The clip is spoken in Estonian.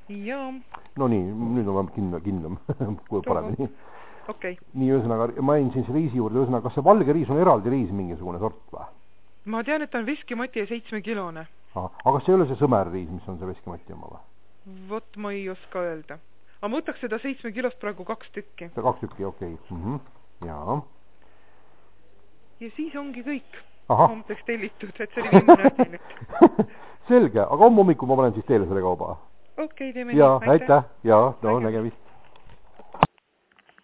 Jaa. No nii, nüüd on kindlam kui paremini. Okay. Nii, ühesõnaga, ma jäin siin riisi juurde, ühesõnaga, kas see valge riis on eraldi riis mingisugune sort või? Ma tean, et on veskimati ja 7-kilone. Aga kas see ei ole see sõmerriis, mis on see veskimati oma või? Vot ma ei oska öelda. Aga ma võtaks seda 7 kilost praegu 2 tükki. 2 tükki, okei. Jaa. Ja siis ongi kõik. Hommikuks tellitud, et see oli viimane õhti nüüd. Selge, aga hommikul ma panen siis teile selle kauba. Okei, teeme nii. Jaa, aitäh. Jaa, no nägemist.